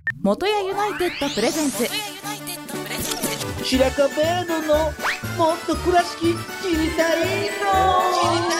元谷ユナイテッドプレゼンツ白壁のもっと倉敷知りたいの。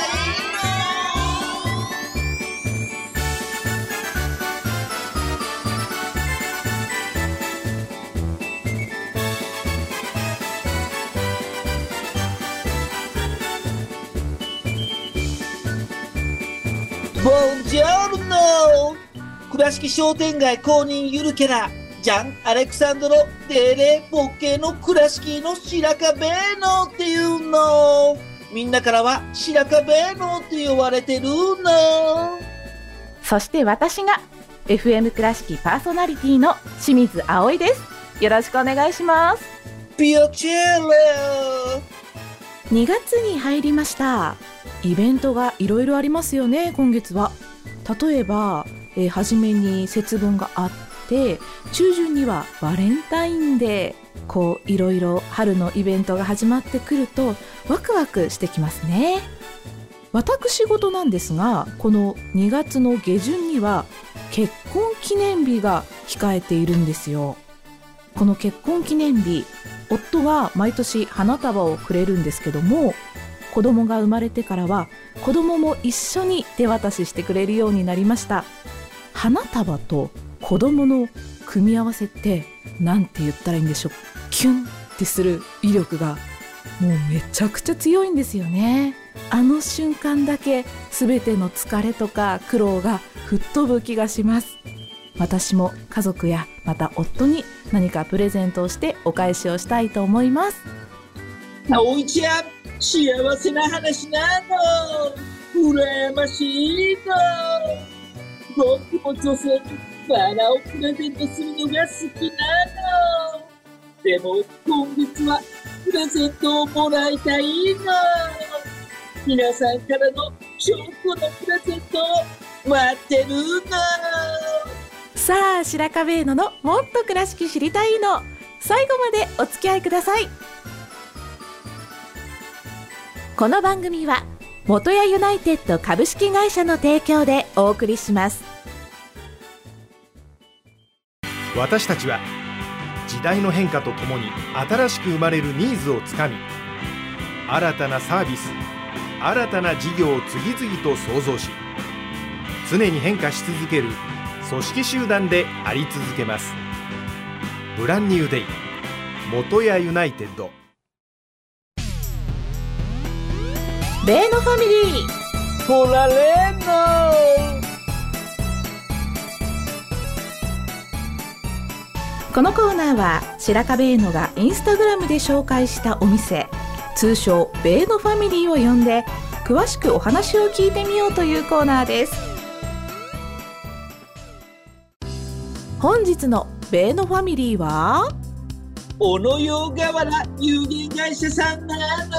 ボンジョルノ。倉敷商店街公認ゆるキャラジャン・アレクサンドロ・デレ・ボケの倉敷の白壁のっていうの。みんなからは白壁のって呼ばれてるの。 そして私が FM 倉敷パーソナリティの清水葵です。よろしくお願いします。 ピアチェレ。 2月に入りました。イベントがいろいろありますよね。今月は例えば、初めに節分があって中旬にはバレンタインデー、こういろいろ春のイベントが始まってくるとワクワクしてきますね。私事なんですが、この2月の下旬には結婚記念日が控えているんですよ。この結婚記念日、夫が毎年花束をくれるんですけども、子供が生まれてからは子供も一緒に手渡ししてくれるようになりました。花束と子供の組み合わせってなんて言ったらいいんでしょう。キュンってする威力がもうめちゃくちゃ強いんですよね。あの瞬間だけ全ての疲れとか苦労が吹っ飛ぶ気がします。私も家族やまた夫に何かプレゼントをしてお返しをしたいと思います。 葵ちゃん、幸せな話なの。羨ましいの。僕も女性にバラをプレゼントするのが好きなの。でも今月はプレゼントをもらいたいの。皆さんからのチョコのプレゼントを待ってるの。 さあ、白壁のもっと倉敷知りたいの、最後までお付き合いください。この番組は元谷ユナイテッド株式会社の提供でお送りします。 私たちは時代の変化とともに新しく生まれるニーズをつかみ、新たなサービス、新たな事業を次々と創造し、常に変化し続ける組織集団であり続けます。ブランニューデイ元谷ユナイテッド。 ベイのファミリーほられんの。 このコーナーは白壁営のがインスタグラムで紹介したお店、通称ベイのファミリーを呼んで詳しくお話を聞いてみようというコーナーです。本日のベイのファミリーは小野洋河原有限会社さんなの。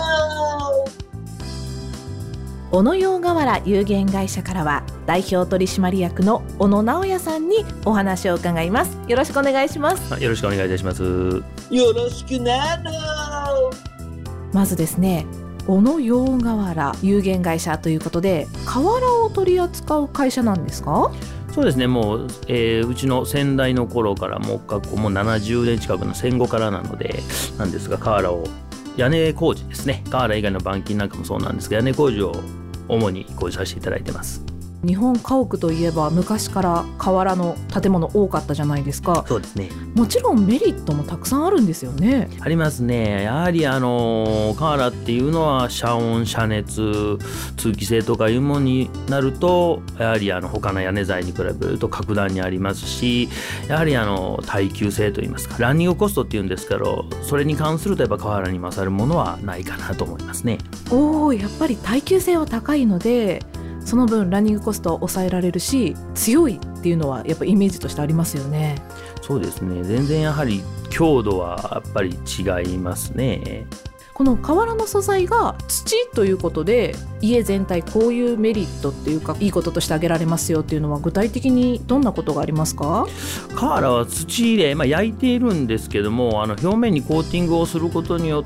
小野洋河原有限会社からは代表取締役の小野直也さんにお話を伺います。よろしくお願いします。 よろしくお願いいたします。 よろしくなの。 まずですね、小野洋河原有限会社ということで瓦を取り扱う会社なんですか？ そうですね、もう、うちの先代の頃からもう70年近くの戦後からなのでなんですが、瓦を屋根工事ですね、瓦以外の板金なんかもそうなんですが、屋根工事を主に工事させていただいてます。 日本家屋といえば昔から瓦の建物多かったじゃないですか。 そうですね。 もちろんメリットもたくさんあるんですよね。 ありますね。やはり瓦っていうのは遮音遮熱通気性とかいうものになると、やはり他の屋根材に比べると格段にありますし、やはり耐久性といいますか、ランニングコストっていうんですけど、それに関するとやっぱ瓦に勝るものはないかなと思いますね。 やっぱり耐久性は高いのでその分ランニングコストを抑えられるし、強いっていうのはやっぱイメージとしてありますよね。 そうですね、全然やはり強度はやっぱり違いますね。 この瓦の素材が土ということで、家全体こういうメリットっていうかいいこととして挙げられますよっていうのは具体的にどんなことがありますか？ 瓦は土で、焼いているんですけども、表面にコーティングをすることによって、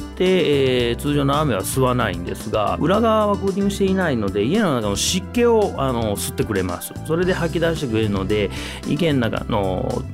通常の雨は吸わないんですが、裏側はコーティングしていないので家の中の湿気を吸ってくれます。それで吐き出してくれるので、家の中の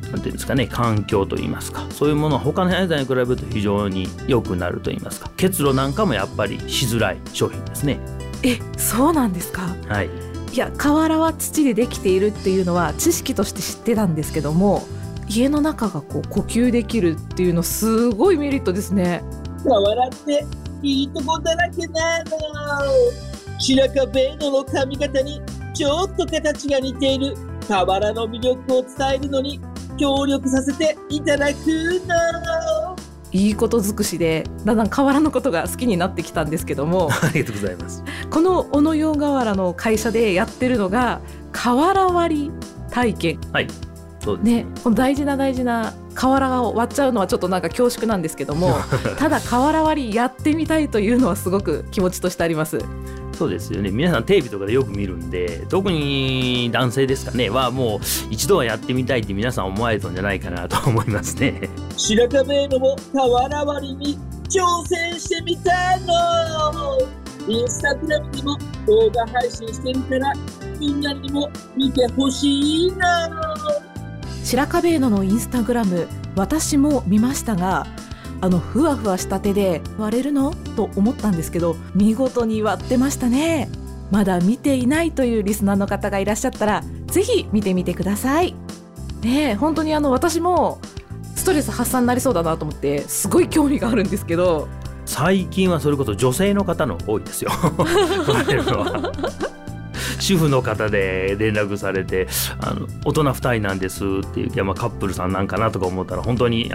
なんていうんですかね、環境といいますか、そういうものは他の屋根材に比べると非常に良くなるといいますか、結露なんかもやっぱりしづらい商品ですね。 そうなんですか。 はい。 いや、瓦は土でできているっていうのは知識として知ってたんですけども、家の中がこう呼吸できるっていうのすごいメリットですね。 瓦っていいとこだらけなの。白壁ベーノの髪型にちょっと形が似ている瓦の魅力を伝えるのに協力させていただくの。 いいこと尽くしでだんだん瓦のことが好きになってきたんですけどもありがとうございます。 この小野洋瓦の会社でやってるのが瓦割り体験。 はい、そうですね。この大事な瓦を割っちゃうのはちょっとなんか恐縮なんですけどもただ瓦割りやってみたいというのはすごく気持ちとしてあります。 そうですよね。皆さんテレビとかでよく見るんで、特に男性ですかねはもう一度はやってみたいって皆さん思われたんじゃないかなと思いますね。 白壁ベーノも瓦割りに挑戦してみたの。インスタグラムにも動画配信してるからみんなにも見てほしいの。 白壁ベーノのインスタグラム私も見ましたが、ふわふわした手で割れるのと思ったんですけど、見事に割ってましたね。まだ見ていないというリスナーの方がいらっしゃったらぜひ見てみてくださいね。本当に私もストレス発散になりそうだなと思ってすごい興味があるんですけど、 最近はそれこそ女性の方の多いですよ割れるのは主婦の方で連絡されて大人2人なんですっていう、カップルさんなんかなとか思ったら本当に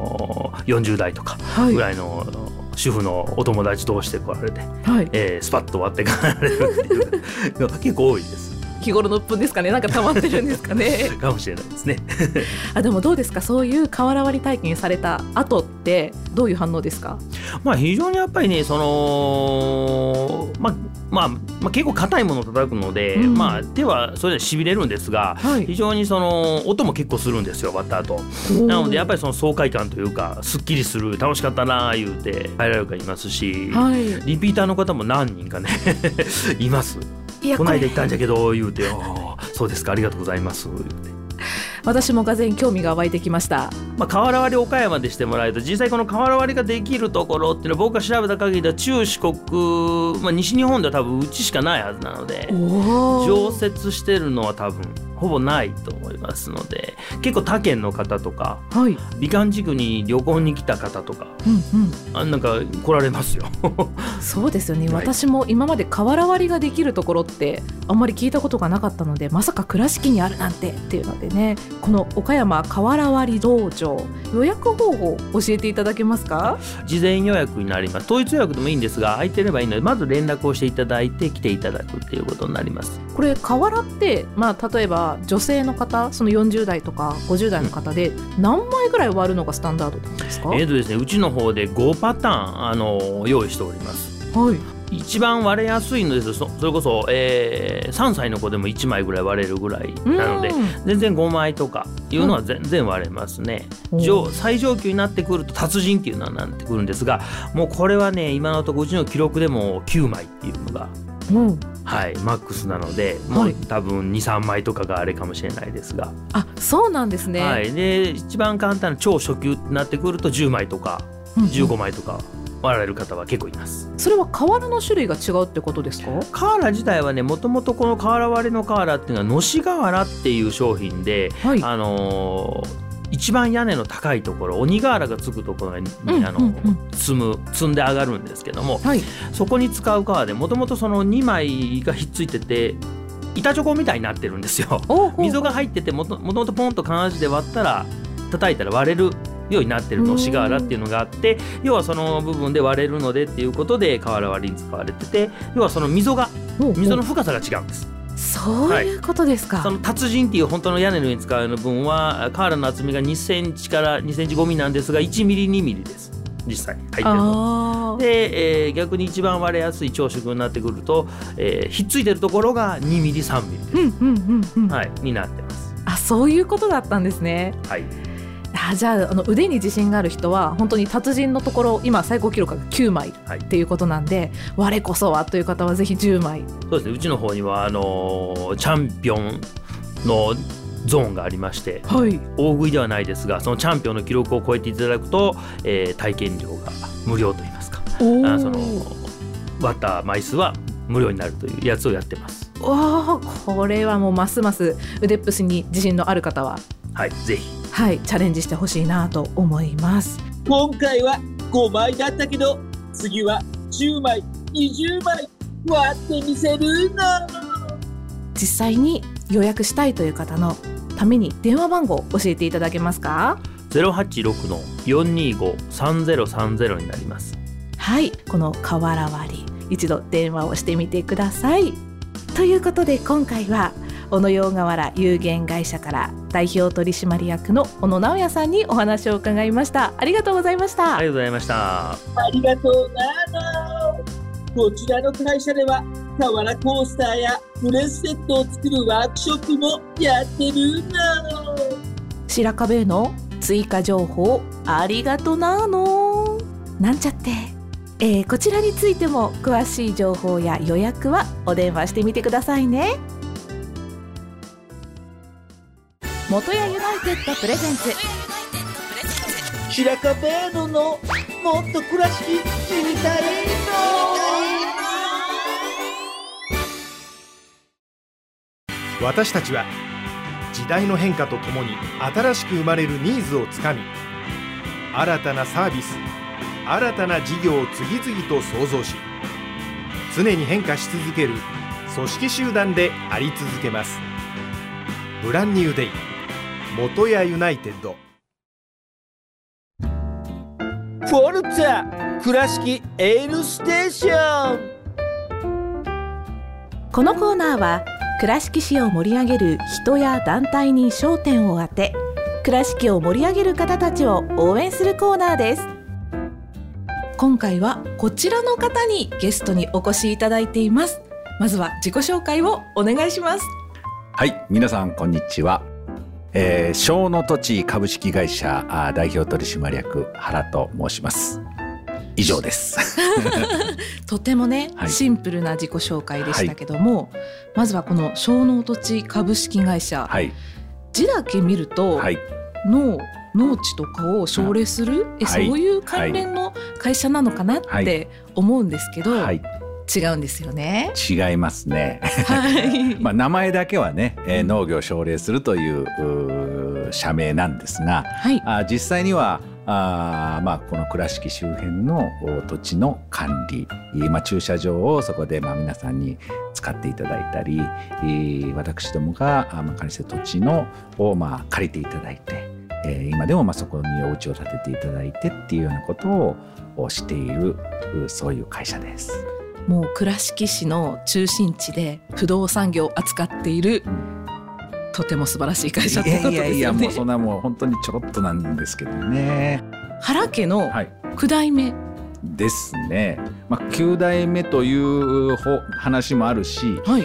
40代とかぐらいの主婦のお友達同士で来られて、スパッと割って帰られるっていう結構多いです。 日頃の鬱憤ですかね、なんか溜まってるんですかねかもしれないですねでもどうですか、そういう瓦割り体験された後ってどういう反応ですか？ 非常にやっぱりね、結構硬いものを叩くので、手はそれでしびれるんですが、非常に音も結構するんですよ、割った後。なのでやっぱりその爽快感というか、すっきりする、楽しかったな言うて入られる方いますし、リピーターの方も何人かねいます。この間行ったんじゃけど言うて、そうですか、ありがとうございます言うて。 私もがぜん興味が湧いてきました。 瓦割り岡山でしてもらえると、実際この瓦割りができるところっていうのは僕が調べた限りでは中四国、西日本では多分うちしかないはずなので、常設してるのは多分ほぼないと思いますので、結構他県の方とか、美観地区に旅行に来た方とか、なんか来られますよそうですよね、私も今まで瓦割りができるところってあんまり聞いたことがなかったので、まさか倉敷にあるなんてっていうのでね、この岡山瓦割り道場、予約方法教えていただけますか？ 事前予約になります。統一予約でもいいんですが、空いてればいいので、まず連絡をしていただいて来ていただくっていうことになります。 これ瓦って、例えば女性の方、その40代とか50代の方で何枚ぐらい割るのがスタンダードなんですか？ ですね、うちの方で5パターン用意しております。一番割れやすいのです。それこそ、3歳の子でも1枚ぐらい割れるぐらいなので、全然5枚とかいうのは全然割れますね。最上級になってくると達人っていうのはなってくるんですが、もうこれはね、今のところうちの記録でも9枚っていうのが、マックスなので、もう多分 2,3 枚とかがあれかもしれないですが。 そうなんですね。 で一番簡単な超初級になってくると10枚とか15枚とか割られる方は結構います。それは瓦の種類が違うってことですか？ 瓦自体はね、もともとこの瓦割りの瓦っていうのはのし瓦っていう商品で、一番屋根の高いところ、鬼瓦がつくところに積んで上がるんですけども、そこに使う瓦で、もともとその2枚がひっついてて板チョコみたいになってるんですよ。溝が入ってて、もともとポンと金足で割ったら、叩いたら割れるようになってるのし瓦っていうのがあって、要はその部分で割れるのでっていうことで瓦割りに使われてて、要はその溝の深さが違うんです。 そういうことですか。 その達人っていう本当の屋根の上に使う部分は、瓦の厚みが2センチから2センチ5ミリなんですが、1ミリ2ミリです、実際入ってるので、逆に一番割れやすい長縮になってくると、ひっついてるところが2ミリ3ミリです、になってます。 そういうことだったんですね。じゃあ、腕に自信がある人は本当に達人のところ、今最高記録が9枚っていうことなんで、我こそはという方はぜひ10枚。 そうですね、うちの方にはチャンピオンのゾーンがありまして、 はい、 大食いではないですがそのチャンピオンの記録を超えていただくと、体験料が無料といいますか、その割った枚数は無料になるというやつをやってます。 わあ、これはもうますます腕っぷしに自信のある方は、 はい、ぜひ、 はい、チャレンジしてほしいなと思います。 今回は5枚だったけど、次は10枚、20枚割ってみせるの。 実際に予約したいという方のために電話番号を教えていただけますか。 086-425-3030 になります。 はい、この瓦割り一度電話をしてみてください。ということで今回は小野洋河原有限会社から代表取締役の小野直也さんにお話を伺いました。ありがとうございました。 ありがとうございました。 ありがとうなの。こちらの会社では瓦コースターやブレスレットを作るワークショップもやってるの。 白壁への追加情報ありがとなの。なんちゃって、こちらについても詳しい情報や予約はお電話してみてくださいね。元谷ユナイテッドプレゼンツ白壁のもっと倉敷知りたいの。 私たちは時代の変化とともに新しく生まれるニーズをつかみ、新たなサービス、新たな事業を次々と創造し、常に変化し続ける組織集団であり続けます。ブランニューデイ元谷ユナイテッド。 フォルツァ倉敷エールステーション。 このコーナーは倉敷市を盛り上げる人や団体に焦点を当て、倉敷を盛り上げる方たちを応援するコーナーです。今回はこちらの方にゲストにお越しいただいています。まずは自己紹介をお願いします。 はい、皆さんこんにちは。小野土地株式会社代表取締役原と申します。以上ですとてもね、 はい、 シンプルな自己紹介でしたけども、はい、まずはこの小野土地株式会社、はい、字だけ見ると、はい、農地とかを奨励する、そういう関連の会社なのかなって思うんですけど、はい、違うんですよね。 違いますね、はいまあ、名前だけはね、農業を奨励するという社名なんですが、はい、実際にはこの倉敷周辺の土地の管理、駐車場をそこで皆さんに使っていただいたり、私どもが管理している土地を借りていただいて、今でもそこにお家を建てていただいてっていうようなことをしている、そういう会社です。 もう倉敷市の中心地で不動産業を扱っている、とても素晴らしい会社ってことですよね。いやもうそんなもう本当にちょろっとなんですけどね。 原家の9代目、 ですね。9代目という話もあるし、はい、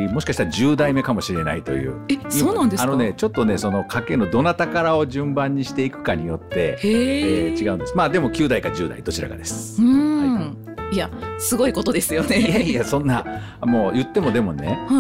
もしかしたら10代目かもしれないという。 そうなんですか。 ちょっとね、その家系のどなたからを順番にしていくかによって、違うんです。でも9代か10代どちらかです。 いやすごいことですよね。 いやそんなもう言ってもでもね、はい、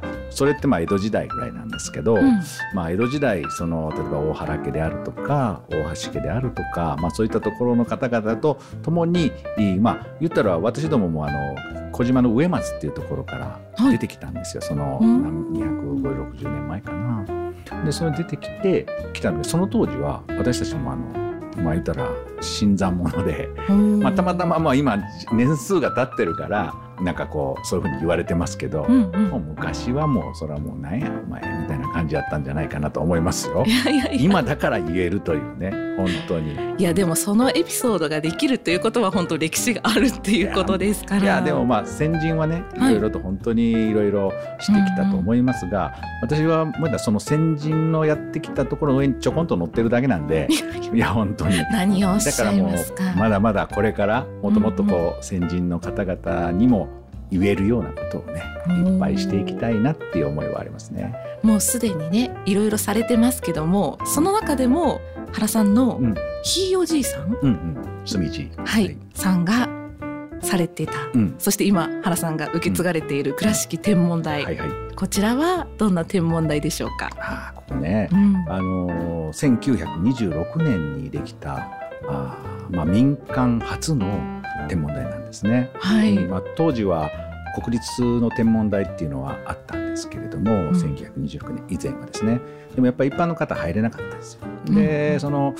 それって江戸時代ぐらいなんですけど、江戸時代例えば大原家であるとか大橋家であるとか、そういったところの方々と共に、言ったら私どもも小島の上松っていうところから出てきたんですよ、その250、60年前かな。でそれ出てきたので、その当時は私たちも言ったら新参者で、たまたま今年数が経ってるからそういうふうに言われてますけど、もう昔はもうそれはもうなんやお前みたいな感じだったんじゃないかなと思いますよ。今だから言えるというね、本当に。いやでもそのエピソードができるということは本当歴史があるっていうことですから。 いやでも先人はね、いろいろと本当にいろいろしてきたと思いますが、私はまだその先人のやってきたところの上にちょこんと乗ってるだけなんでいや本当に何をおっしゃいますか。 だからもうまだまだこれからもっともっと先人の方々にも言えるようなことをね、いっぱいしていきたいなっていう思いはありますね。 もうすでにねいろいろされてますけども、その中でも原さんのひいおじいさん、 住地、 はい、さんがされていた、そして今原さんが受け継がれている倉敷天文台、こちらはどんな天文台でしょうか？ ここね、1926年にできた民間初の天文台なんですね。当時は国立の天文台っていうのはあったんですけれども、1926年以前はですね。でもやっぱり一般の方入れなかったんですよ。でその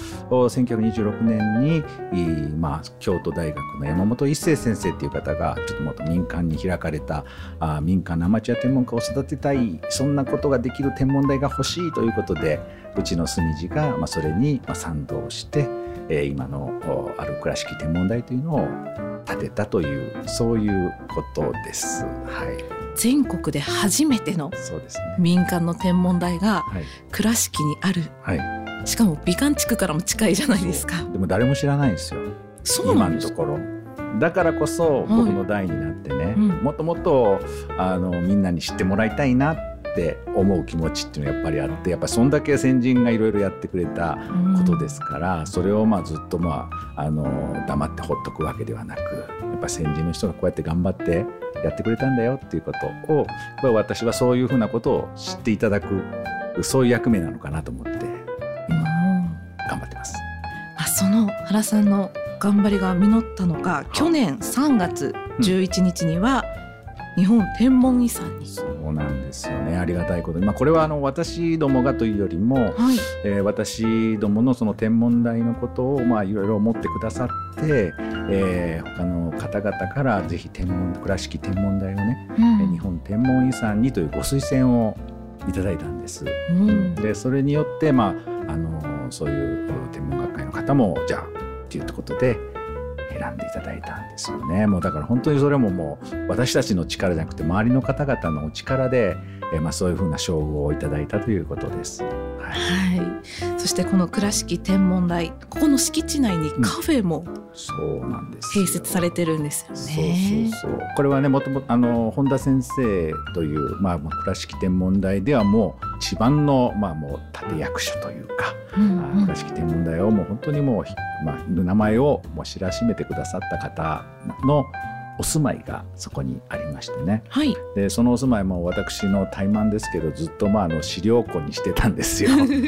1926年に、京都大学の山本一成先生っていう方がちょっともっと民間に開かれた民間のアマチュア天文家を育てたい、そんなことができる天文台が欲しいということで、うちの住地がそれに賛同して、今のある倉敷天文台というのを建てたという、そういうことです。 全国で初めての民間の天文台が倉敷にある、しかも美観地区からも近いじゃないですか。 でも誰も知らないんですよ、今のところ。だからこそ僕の代になってね、もっともっとみんなに知ってもらいたいなって思う気持ちっていうのがやっぱりあって、やっぱりそんだけ先人がいろいろやってくれたことですから、それをずっと黙ってほっとくわけではなく、やっぱ先人の人がこうやって頑張ってやってくれたんだよっていうことを、私はそういうふうなことを知っていただく、そういう役目なのかなと思って今頑張ってます。 その原さんの頑張りが実ったのか、去年3月11日には日本天文遺産に。 そうなんですよね、ありがたいことに、これは私どもがというよりも、私どものその天文台のことをいろいろ思ってくださって、他の方々からぜひ倉敷天文台をね、日本天文遺産にというご推薦をいただいたんです。でそれによって、そういう天文学会の方もじゃあっていうことで選んでいただいたんですよね。もうだから本当にそれもう私たちの力じゃなくて周りの方々のお力で、そういうふうな称号をいただいたということです。 そしてこの倉敷天文台、ここの敷地内にカフェも併設されてるんですよね。 これはね、もともと本田先生という、倉敷天文台ではもう一番の、もう立役者というか、倉敷天文台をもう本当にもう、名前をもう知らしめてくださった方のお住まいがそこにありましてね、でそのお住まいも私の怠慢ですけどずっと資料庫にしてたんですよ。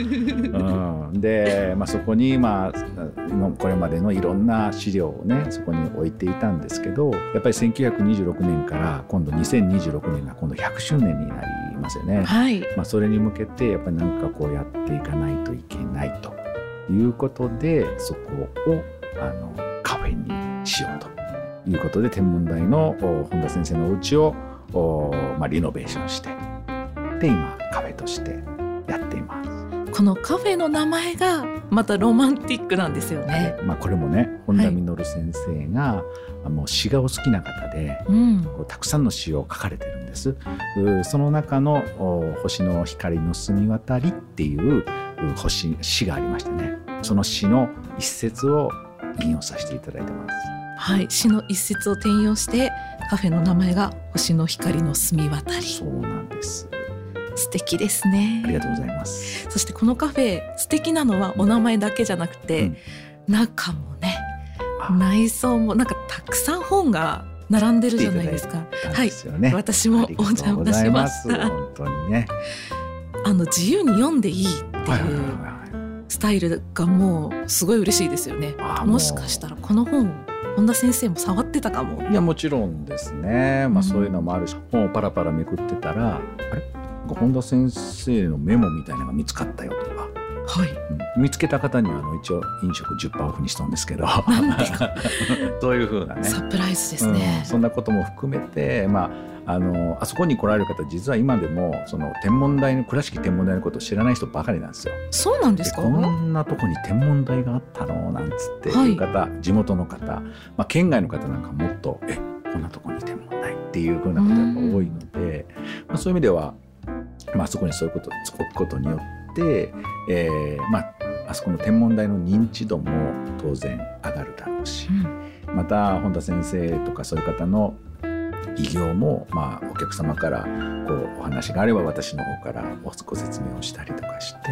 で、そこにこれまでのいろんな資料をねそこに置いていたんですけど、やっぱり1926年から今度2026年が今度100周年になりますよね。それに向けてやっぱりなんかこうやっていかないといけないということで、そこをカフェにしようということで、天文台の本田先生のお家をリノベーションして、で今カフェとしてやっています。 このカフェの名前がまたロマンティックなんですよね。 これもね、本田実先生がもう詩がお好きな方で、たくさんの詩を書かれてるんです。その中の星の光の澄み渡りっていう詩がありましてね、その詩の一節を引用させていただいてます。 詩の一節を転用してカフェの名前が星の光の澄み渡り。 そうなんです。 素敵ですね。 ありがとうございます。 そしてこのカフェ素敵なのはお名前だけじゃなくて、中もね、内装もなんかたくさん本が並んでるじゃないですか。私もお邪魔しました。 本当にね、 自由に読んでいいっていうスタイルがもうすごい嬉しいですよね。もしかしたらこの本本田先生も触ってたかも。 いや、もちろんですね。そういうのもあるし、本をパラパラめくってたら、あれ本田先生のメモみたいなのが見つかったよとか、見つけた方には一応飲食 10% オフにしたんですけどそういう風なね、 サプライズですね。 そんなことも含めて、あそこに来られる方、実は今でもその天文台の倉敷天文台のことを知らない人ばかりなんですよ。 そうなんですか？ こんなとこに天文台があったのなんつっていう方、地元の方、県外の方なんかもっとこんなとこに天文台っていう風な方が多いので、そういう意味では、あそこにそういうことを置くことによって、あそこの天文台の認知度も当然上がるだろうし、また本田先生とかそういう方の偉業も、お客様からお話があれば私の方からご説明をしたりとかして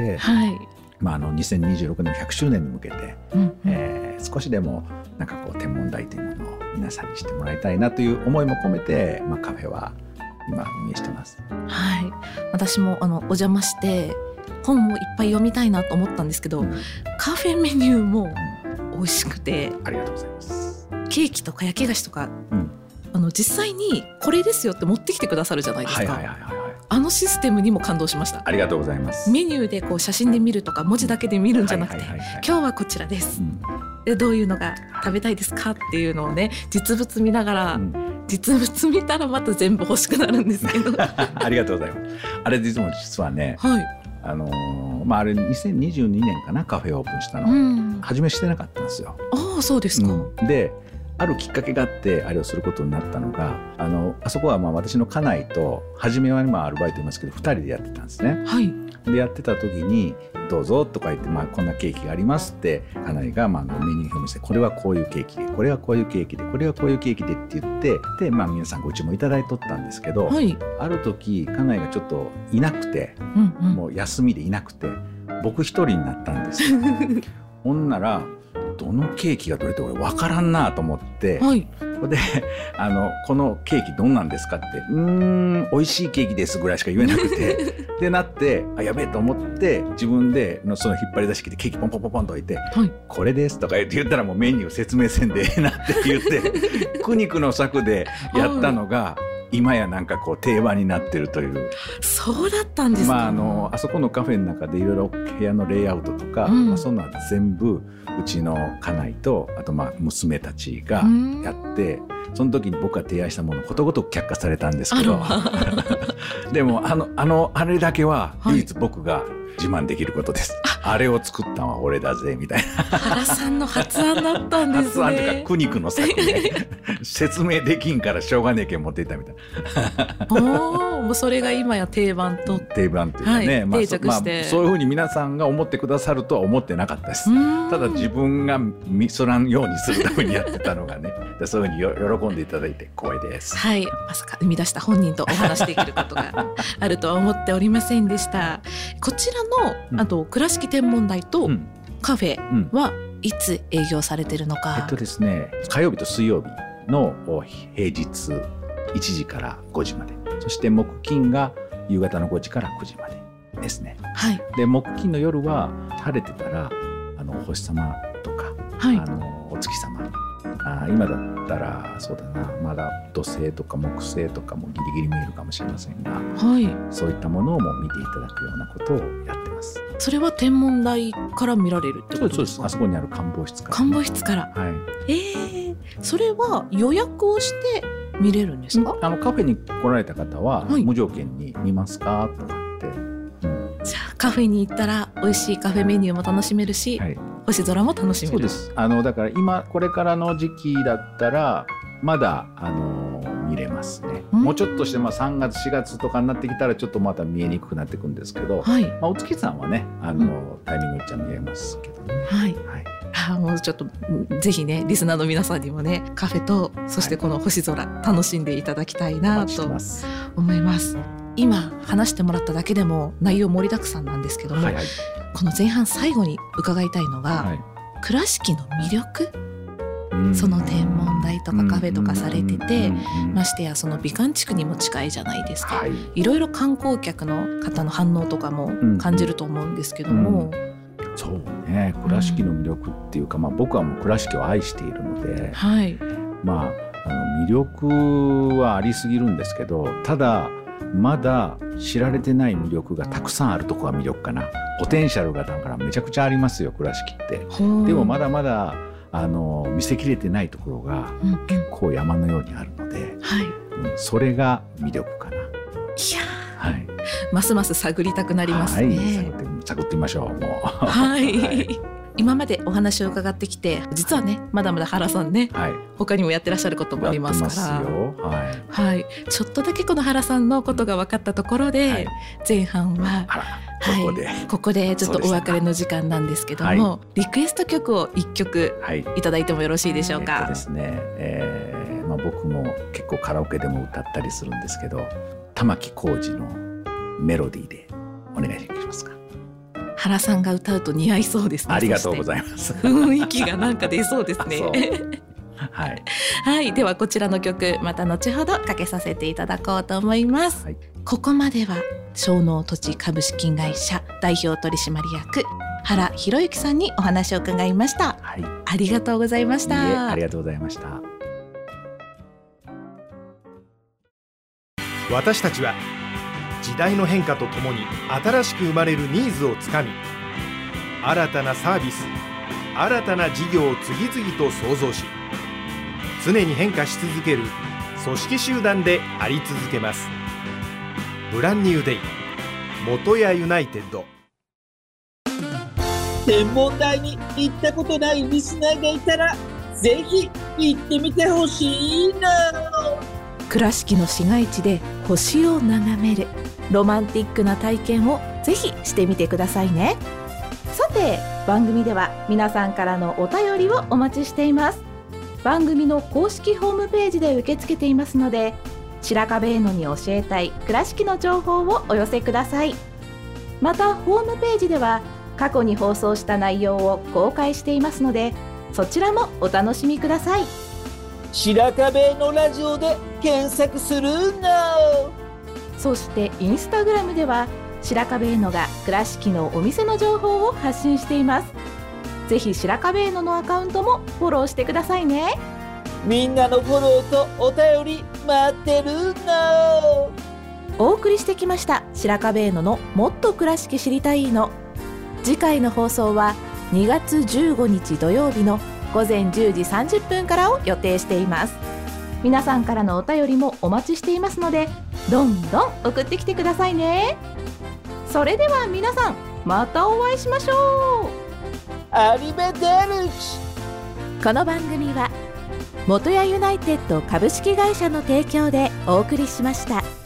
、2026年100周年に向けて、少しでもなんか天文台というものを皆さんにしてもらいたいなという思いも込めて、カフェは今運営してます。 はい、私もお邪魔して本をいっぱい読みたいなと思ったんですけど、カフェメニューも美味しくて、 ありがとうございます。 ケーキとか焼き菓子とか、実際にこれですよって持ってきてくださるじゃないですか。あのシステムにも感動しました。 ありがとうございます。 メニューでこう写真で見るとか文字だけで見るんじゃなくて、今日はこちらです、でどういうのが食べたいですかっていうのをね、実物見ながら、実物見たらまた全部欲しくなるんですけどありがとうございます。あれ実はね、あれ2022年かな、カフェオープンしたの、初めしてなかったんですよ。 ああ、そうですか。 であるきっかけがあってあれをすることになったのが、あそこは私の家内と初めはアルバイトいますけど2人でやってたんですね。でやってた時にどうぞとか言って、こんなケーキがありますって家内がメニュー表見せて、これはこういうケーキで、これはこういうケーキで、これはこういうケーキでって言って、で皆さんご注文いただいとったんですけど、ある時家内がちょっといなくて、もう休みでいなくて僕一人になったんですよほんならどのケーキがどれって俺分からんなと思って、でこのケーキどんなんですかって美味しいケーキですぐらいしか言えなくてでなってやべえと思って自分でその引っ張り出し機でケーキポンポンポンポンと置いて、これですとか言ったらもうメニュー説明せんでなって言って苦肉の策でやったのが、今やなんかこう定番になってるという。 そうだったんですか。 あそこのカフェの中でいろいろ部屋のレイアウトとか、そんなの全部うちの家内とあと娘たちがやって、その時に僕が提案したものことごとく却下されたんですけどでもあれだけは唯一僕が自慢できることです。あれを作ったのは俺だぜみたいな。 原さんの発案だったんですね。 発案というか苦肉の策ね説明できんからしょうがねえけん持っていったみたいなもうそれが今や定番というかね、 定着して、 そういうふうに皆さんが思ってくださるとは思ってなかったです。ただ自分が見そらんようにするためにやってたのがねそういうふうに喜んでいただいて光栄です。 まさか生み出した本人とお話できることがあるとは思っておりませんでした。こちらの倉敷天文台とカフェはいつ営業されてるのか。 ですね、火曜日と水曜日の平日1時から5時まで、そして木金が夕方の5時から9時までですね。で木金の夜は晴れてたらお星様とか、お月様、今だったらそうだな、まだ土星とか木星とかもギリギリ見えるかもしれませんが、そういったものをも見ていただくようなことをやってます。 それは天文台から見られるってことですか？ そうです。あそこにある観望室から、 観望室から、それは予約をして見れるんですか？ カフェに来られた方は、無条件に見ますかとかって、 じゃあカフェに行ったら美味しいカフェメニューも楽しめるし、星空も楽しめる。 そうです。だから今これからの時期だったらまだ見れますね。もうちょっとして3月4月とかになってきたらちょっとまた見えにくくなってくるんですけど、お月さんはねタイミングいっちゃ見えますけどね。 もうちょっとぜひねリスナーの皆さんにもねカフェとそしてこの星空楽しんでいただきたいなと思います。今話してもらっただけでも内容盛りだくさんなんですけども、この前半最後に伺いたいのが、倉敷の魅力、その天文台とかカフェとかされてて、ましてやその美観地区にも近いじゃないですか。いろいろ観光客の方の反応とかも感じると思うんですけども、 そうね、倉敷の魅力っていうか、僕はもう倉敷を愛しているので、魅力はありすぎるんですけど、ただまだ知られてない魅力がたくさんあるところが魅力かな。ポテンシャルがだからめちゃくちゃありますよ倉敷って。でもまだまだ見せきれてないところが結構山のようにあるので、それが魅力かな。 ますます探りたくなりますね。 探ってみましょう。もう今までお話を伺ってきて、実はねまだまだ原さんね、他にもやってらっしゃることもありますから、ちょっとだけこの原さんのことが分かったところで、前半はここでちょっとお別れの時間なんですけども、リクエスト曲を1曲いただいてもよろしいでしょうか？ ですね、僕も結構カラオケでも歌ったりするんですけど、玉置浩二のメロディーでお願いしますか？ 原さんが歌うと似合いそうですね。 ありがとうございます。 雰囲気がなんか出そうですね。 はい、 はい、ではこちらの曲また後ほどかけさせていただこうと思います、はい、ここまでは小農土地株式会社代表取締役原博之さんにお話を伺いました、はい、ありがとうございました。 ありがとうございました。 私たちは時代の変化とともに新しく生まれるニーズをつかみ、新たなサービス、新たな事業を次々と創造し、常に変化し続ける組織集団であり続けます。ブランニューデイ元谷ユナイテッド。 天文台に行ったことないリスナーがいたらぜひ行ってみてほしいな。 倉敷の市街地で星を眺めるロマンティックな体験をぜひしてみてくださいね。さて番組では皆さんからのお便りをお待ちしています。番組の公式ホームページで受け付けていますので、白壁絵のに教えたい倉敷の情報をお寄せください。またホームページでは過去に放送した内容を公開していますので、そちらもお楽しみください。 白壁のラジオで検索するな。 そしてインスタグラムでは白壁絵のが倉敷のお店の情報を発信しています。ぜひ白壁絵ののアカウントもフォローしてくださいね。 みんなのフォローとお便り待ってるな。 お送りしてきました白壁絵ののもっと倉敷知りたいの。次回の放送は2月15日土曜日の午前10時30分からを予定しています。皆さんからのお便りもお待ちしていますので、どんどん送ってきてくださいね。それでは皆さんまたお会いしましょう。 アリベデルチ。 この番組は元谷ユナイテッド株式会社の提供でお送りしました。